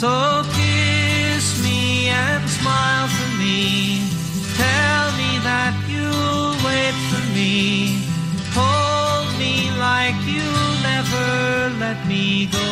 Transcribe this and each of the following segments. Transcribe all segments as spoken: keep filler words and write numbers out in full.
So kiss me and smile for me. Tell me that you'll wait for me. Hold me like you'll never let me go.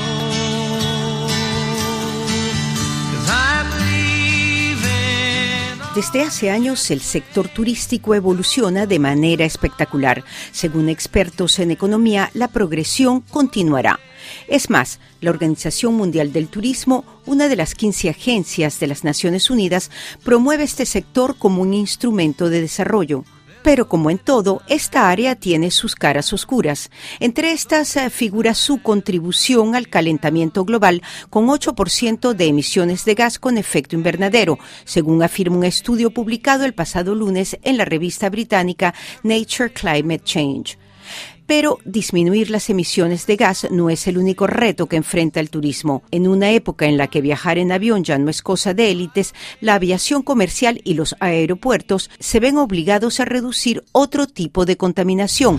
'Cause I'm leaving. Desde hace años, el sector turístico evoluciona de manera espectacular. Según expertos en economía, la progresión continuará. Es más, la Organización Mundial del Turismo, una de las quince agencias de las Naciones Unidas, promueve este sector como un instrumento de desarrollo. Pero como en todo, esta área tiene sus caras oscuras. Entre estas eh, figura su contribución al calentamiento global con ocho por ciento de emisiones de gas con efecto invernadero, según afirma un estudio publicado el pasado lunes en la revista británica Nature Climate Change. Pero disminuir las emisiones de gas no es el único reto que enfrenta el turismo. En una época en la que viajar en avión ya no es cosa de élites, la aviación comercial y los aeropuertos se ven obligados a reducir otro tipo de contaminación.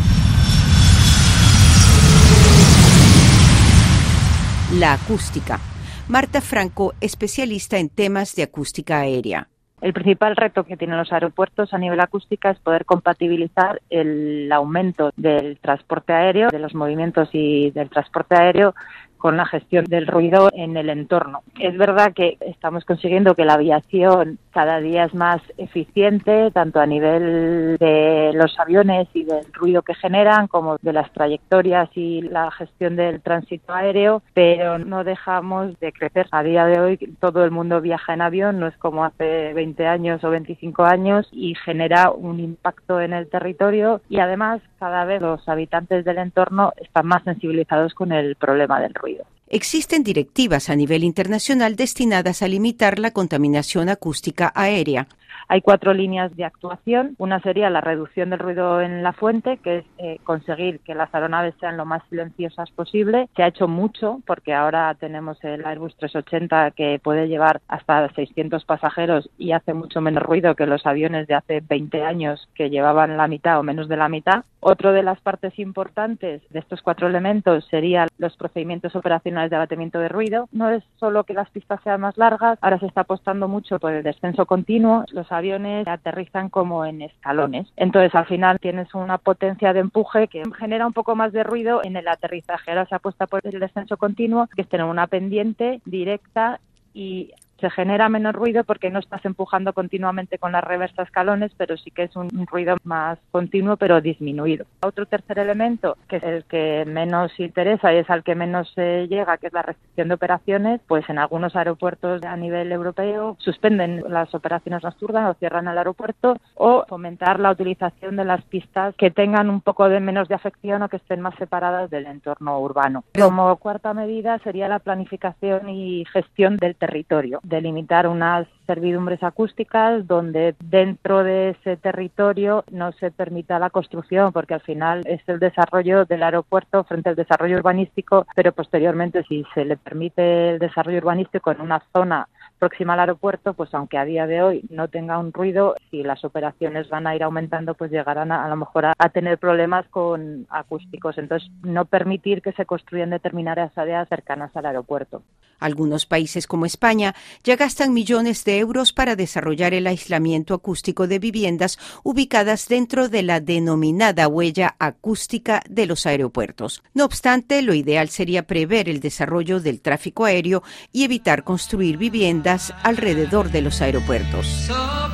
La acústica. Marta Franco, especialista en temas de acústica aérea. El principal reto que tienen los aeropuertos a nivel acústica es poder compatibilizar el aumento del transporte aéreo, de los movimientos y del transporte aéreo con la gestión del ruido en el entorno. Es verdad que estamos consiguiendo que la aviación cada día es más eficiente, tanto a nivel de los aviones y del ruido que generan, como de las trayectorias y la gestión del tránsito aéreo, pero no dejamos de crecer. A día de hoy todo el mundo viaja en avión, no es como hace veinte años o veinticinco años, y genera un impacto en el territorio, y además cada vez los habitantes del entorno están más sensibilizados con el problema del ruido. Existen directivas a nivel internacional destinadas a limitar la contaminación acústica aérea. Hay cuatro líneas de actuación. Una sería la reducción del ruido en la fuente, que es eh, conseguir que las aeronaves sean lo más silenciosas posible. Se ha hecho mucho, porque ahora tenemos el Airbus trescientos ochenta que puede llevar hasta seiscientos pasajeros y hace mucho menos ruido que los aviones de hace veinte años que llevaban la mitad o menos de la mitad. Otro de las partes importantes de estos cuatro elementos serían los procedimientos operacionales de abatimiento de ruido. No es solo que las pistas sean más largas, ahora se está apostando mucho por el descenso continuo. Los aviones aterrizan como en escalones. Entonces, al final tienes una potencia de empuje que genera un poco más de ruido en el aterrizaje. Ahora se apuesta por el descenso continuo, que es tener una pendiente directa y se genera menos ruido porque no estás empujando continuamente con la reversa escalones, pero sí que es un ruido más continuo pero disminuido. Otro tercer elemento, que es el que menos interesa y es al que menos se llega, que es la restricción de operaciones, pues en algunos aeropuertos a nivel europeo suspenden las operaciones nocturnas o cierran el aeropuerto, o fomentar la utilización de las pistas que tengan un poco de menos de afección o que estén más separadas del entorno urbano. Como cuarta medida sería la planificación y gestión del territorio. Delimitar unas servidumbres acústicas donde dentro de ese territorio no se permita la construcción, porque al final es el desarrollo del aeropuerto frente al desarrollo urbanístico, pero posteriormente si se le permite el desarrollo urbanístico en una zona próxima al aeropuerto, pues aunque a día de hoy no tenga un ruido, si las operaciones van a ir aumentando, pues llegarán a, a lo mejor a, a tener problemas con acústicos. Entonces, no permitir que se construyan determinadas áreas cercanas al aeropuerto. Algunos países como España ya gastan millones de euros para desarrollar el aislamiento acústico de viviendas ubicadas dentro de la denominada huella acústica de los aeropuertos. No obstante, lo ideal sería prever el desarrollo del tráfico aéreo y evitar construir viviendas alrededor de los aeropuertos. So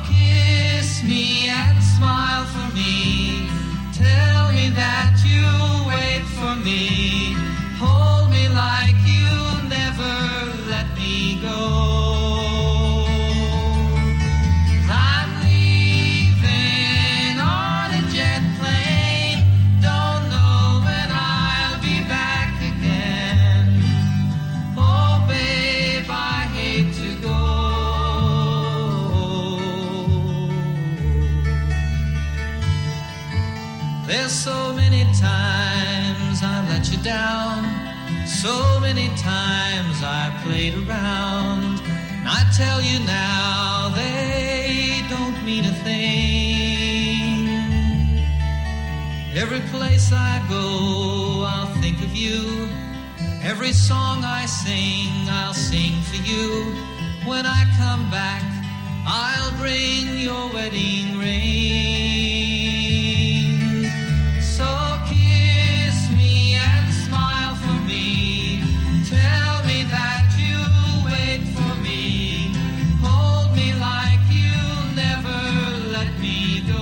kiss me and smile for me. Tell me that you'll wait for me. Hold me like you'll never let me go. I'm leaving on a jet plane. Don't know when I'll be back again. Oh, babe, I hate to go. There's so many times I let you down, so many times I played around. I tell you now, they don't mean a thing. Every place I go, I'll think of you. Every song I sing, I'll sing for you. When I come back, I'll bring your wedding ring. So kiss me and smile for me. Tell me that you'll wait for me. Hold me like you'll never let me go.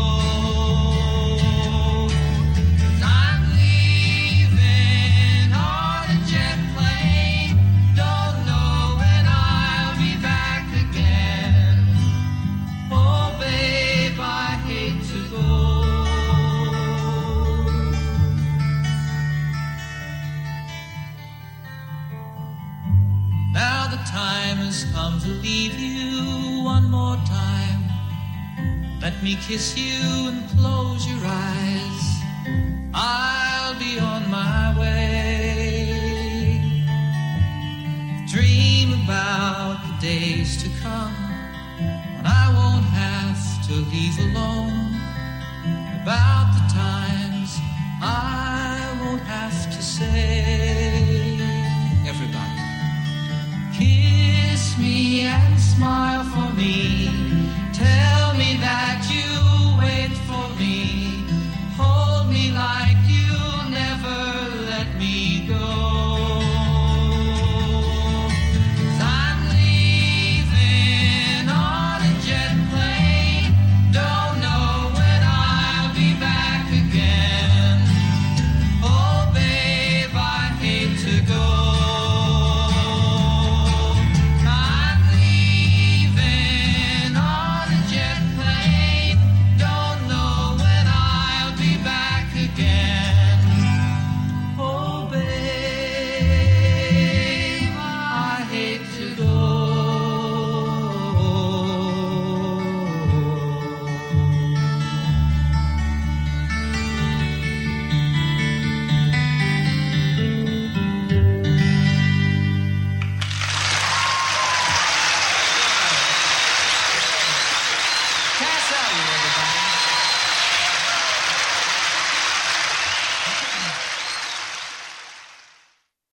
Time has come to leave you one more time. Let me kiss you and close your eyes. I'll be on my way. Dream about the days to come when I won't have to leave alone. About the times I won't have to say. Everybody. Kiss me and smile for me. Tell